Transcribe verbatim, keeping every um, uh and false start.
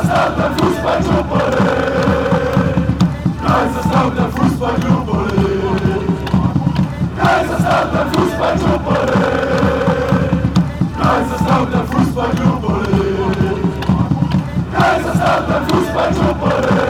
Kaiserslautern Fußball-Jubiläum. Kaiserslautern Fußball-Jubiläum. Kaiserslautern Fußball-Jubiläum. Kaiserslautern Fußball-Jubiläum. Kaiserslautern Fußball-Jubiläum.